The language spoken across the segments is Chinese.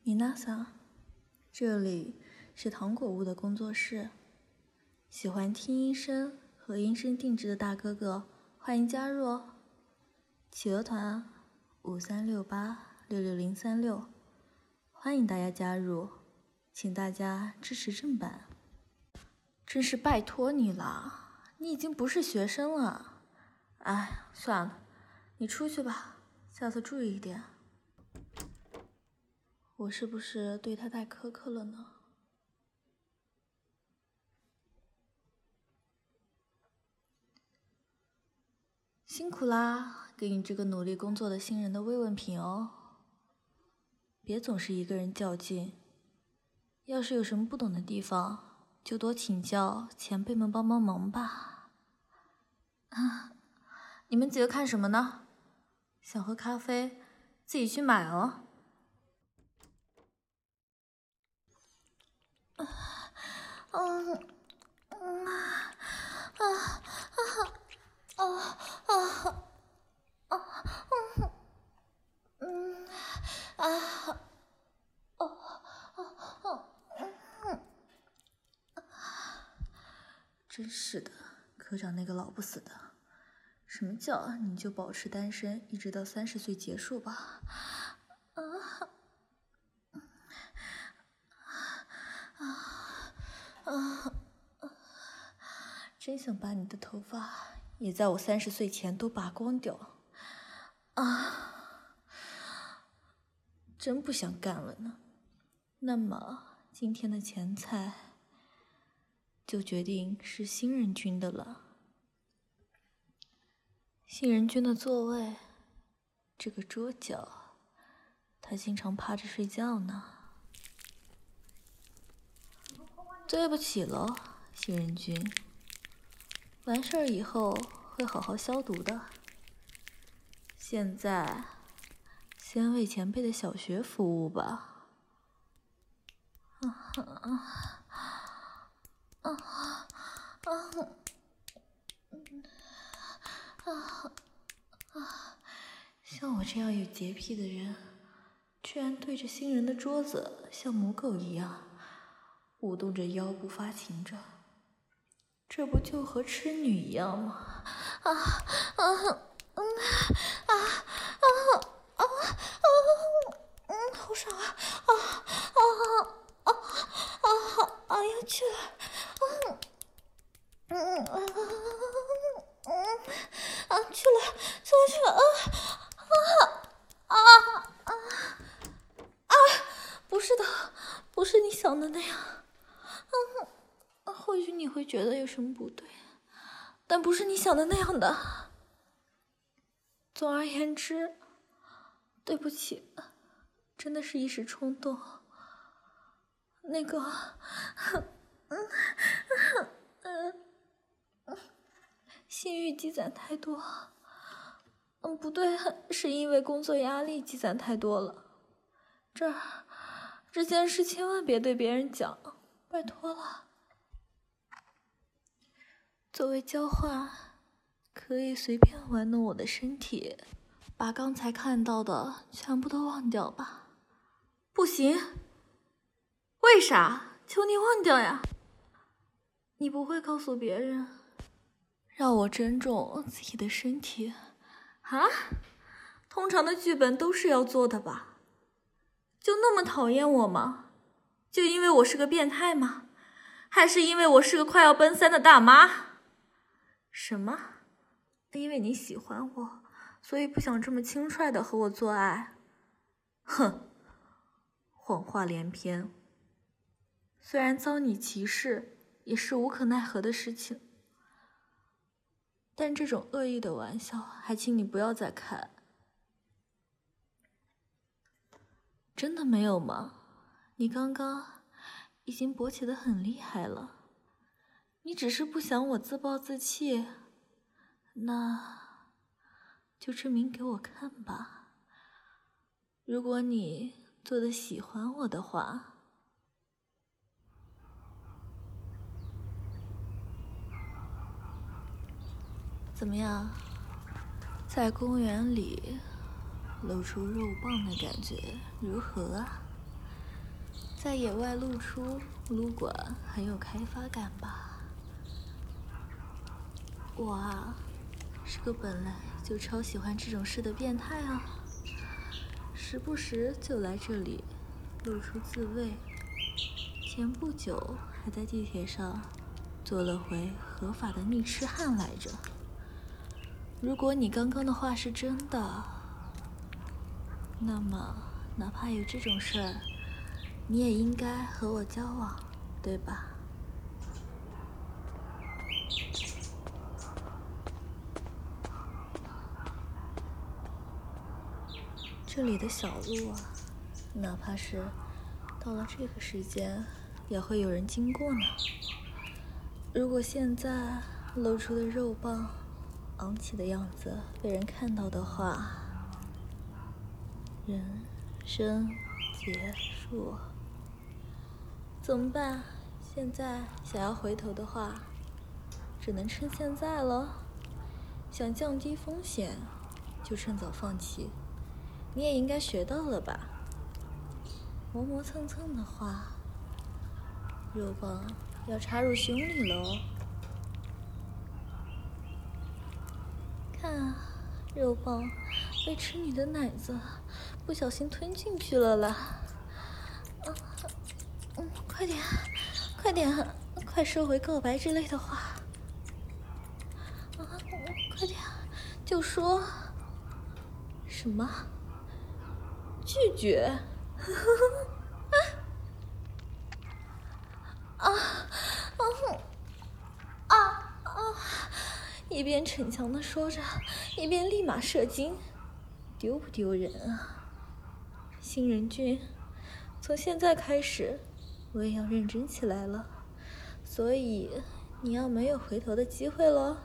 米娜桑，这里是糖果屋的工作室。喜欢听音声和音声定制的大哥哥，欢迎加入哦。企鹅团53686636，欢迎大家加入，请大家支持正版。真是拜托你了，你已经不是学生了。哎，算了，你出去吧，下次注意一点。我是不是对他太苛刻了呢？辛苦啦，给你这个努力工作的新人的慰问品哦。别总是一个人较劲，要是有什么不懂的地方，就多请教前辈们帮帮忙吧。你们几个看什么呢？想喝咖啡，自己去买哦。真是的，科长那个老不死的，什么叫你就保持单身，一直到30岁结束吧？真想把你的头发也在我30岁前都拔光掉啊！真不想干了呢。那么今天的前菜就决定是新人君的了。新人君的座位，这个桌角，他经常趴着睡觉呢。对不起喽，新人君。完事儿以后会好好消毒的。现在，先为前辈的小学服务吧。像我这样有洁癖的人，居然对着新人的桌子像母狗一样舞动着腰部发情着，这不就和痴女一样吗？好爽啊！要去了！去了！不是的，不是你想的那样。或许你会觉得有什么不对，但不是你想的那样的。总而言之，对不起，真的是一时冲动。那个，性欲积攒太多。不对，是因为工作压力积攒太多了。这件事千万别对别人讲，拜托了。作为交换，可以随便玩弄我的身体，把刚才看到的全部都忘掉吧。不行，为啥？求你忘掉呀！你不会告诉别人，让我珍重自己的身体啊？通常的剧本都是要做的吧？就那么讨厌我吗？就因为我是个变态吗？还是因为我是个快要奔3的大妈？什么？因为你喜欢我，所以不想这么轻率的和我做爱？哼，谎话连篇。虽然遭你歧视也是无可奈何的事情，但这种恶意的玩笑还请你不要再开。真的没有吗？你刚刚已经勃起得很厉害了，你只是不想我自暴自弃，那就证明给我看吧。如果你做的喜欢我的话。怎么样，在公园里露出肉棒的感觉如何啊？ 在野外露出撸管很有开发感吧？我啊，是个本来就超喜欢这种事的变态啊，时不时就来这里露出自慰。前不久还在地铁上做了回合法的逆痴汉来着。如果你刚刚的话是真的，那么哪怕有这种事儿，你也应该和我交往，对吧？这里的小路啊，哪怕是到了这个时间，也会有人经过呢。如果现在露出的肉棒昂起的样子被人看到的话，人生结束。怎么办？现在想要回头的话，只能趁现在了。想降低风险，就趁早放弃。你也应该学到了吧？磨磨蹭蹭的话，肉棒要插入胸里喽。看啊，肉棒被吃你的奶子不小心吞进去了啦！快点，快点，快收回告白之类的话！快点，就说什么？拒绝？一边逞强的说着，一边立马射精，丢不丢人啊？新人君，从现在开始，我也要认真起来了，所以你要没有回头的机会咯。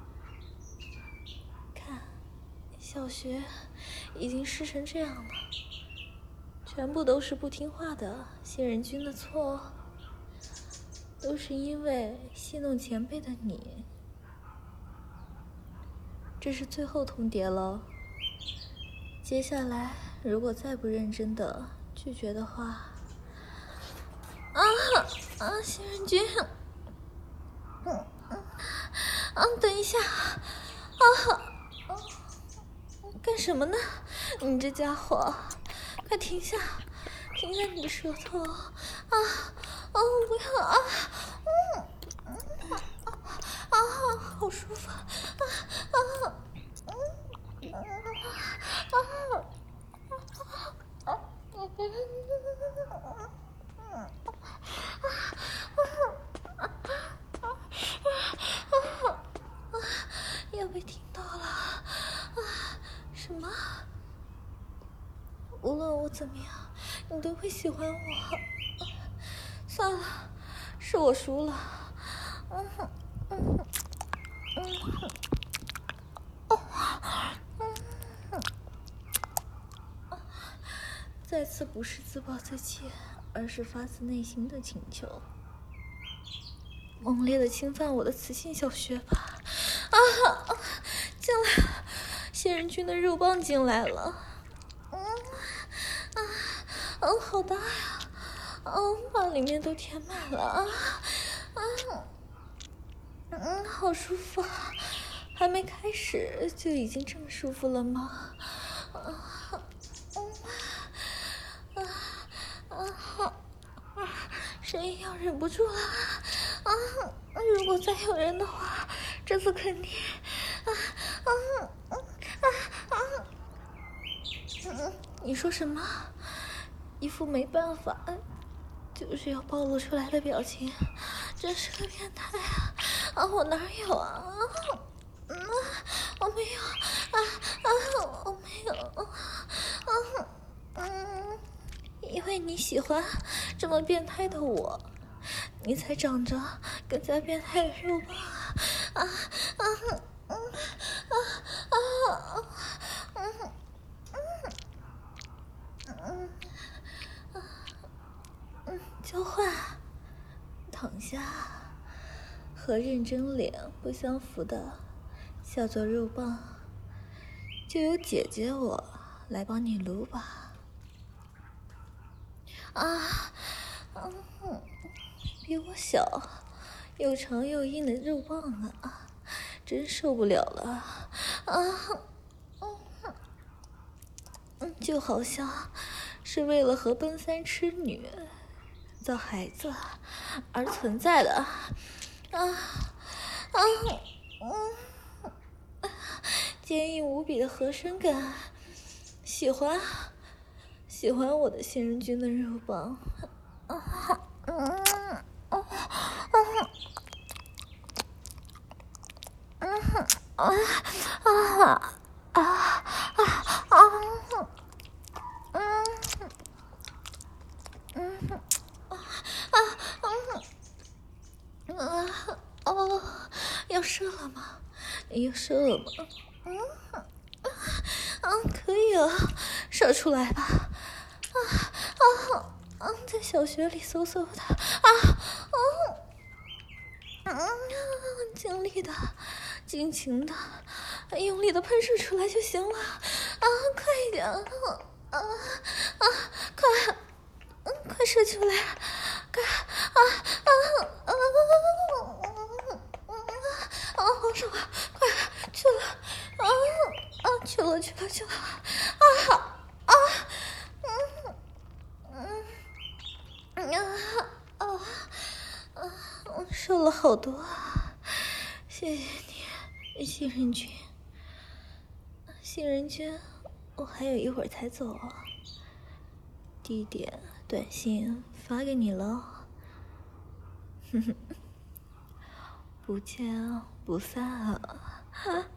看，小学已经湿成这样了，全部都是不听话的新人君的错，都是因为戏弄前辈的你。这是最后通牒了，接下来如果再不认真的拒绝的话，新人君，等一下，干什么呢？你这家伙，快停下，停下你的舌头！不要好舒服！要被听到了！什么？无论我怎么样，你都会喜欢我。算了，是我输了。再次不是自暴自弃，而是发自内心的请求。猛烈的侵犯我的雌性小穴吧！进来了，仙人君的肉棒进来了。好大呀！把里面都填满了好舒服啊！还没开始就已经这么舒服了吗？声音要忍不住了如果再有人的话，这次肯定你说什么？一副没办法就是要暴露出来的表情，真是个变态我哪有我没有我没有因为你喜欢这么变态的我，你才长着更加变态的肉棒交换，躺下，和认真脸不相符的叫做肉棒，就由姐姐我来帮你撸吧。 比我小，又长又硬的肉棒啊，真受不了了就好像是为了和奔三痴女造孩子而存在的坚硬无比的合身感，喜欢我的新人君的肉棒要射了吗？要射了吗？可以啊，射出来吧。在小穴里嗖嗖的尽力的、尽情的、用力的喷射出来就行了快一点快射出来，好爽啊！快去了，去了瘦了好多谢谢你，新人君。新人君，我还有一会儿才走，地点、短信发给你了。不见不散啊！